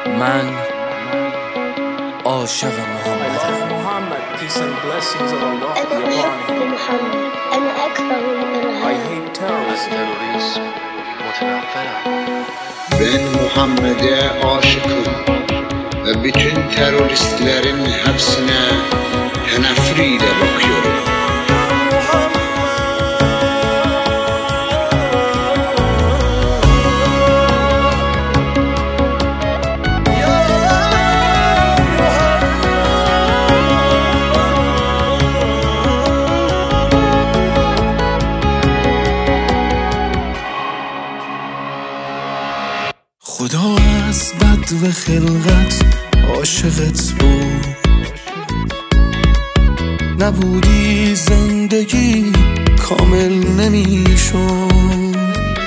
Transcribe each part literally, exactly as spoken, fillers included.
من عاشق محمدم. أنا أكثر من الهام. Ben Muhammed'e aşıkım ve bütün teröristlerin hepsine teneffür ile bakıyorum. خدا از بد و خلقت عاشقت بود، نبودی زندگی کامل نمیشد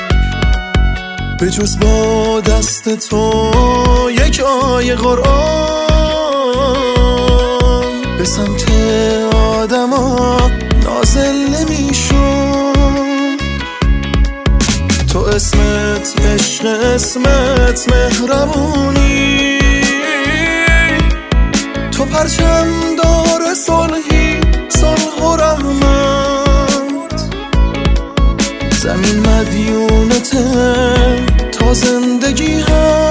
به جز با دست تو یک آیه قرآن به سمت آدما نازل نمیشد. تو اسمت عشق، اسمت مهربونی، تو پرچم دار صلحی، صلح و رحمت. زمین مدیونته تا زندگی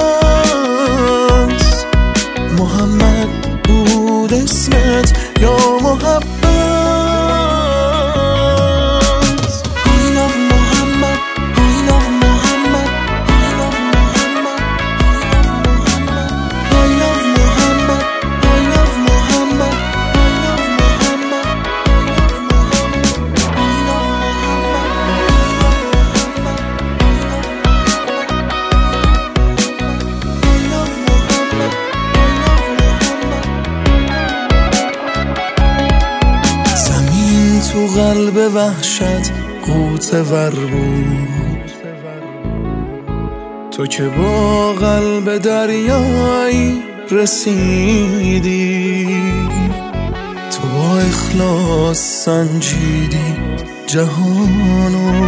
هست. محمد بود اسمت یا محبت. تو قلب وحشت غوطه ور بود، تو که با قلب دریایی رسیدی. تو با اخلاص سنجیدی جهانو،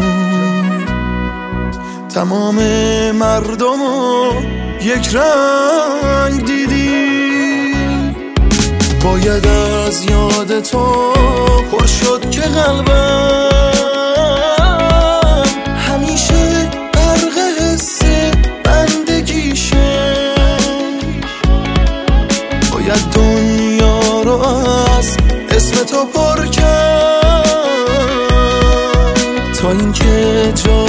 تمام مردمو یک رنگ دیدی. باید از یاد تو پر شد که قلبم همیشه غرق حس بندگیشه. باید دنیا رو از اسم تو پر کرد تا اینکه جا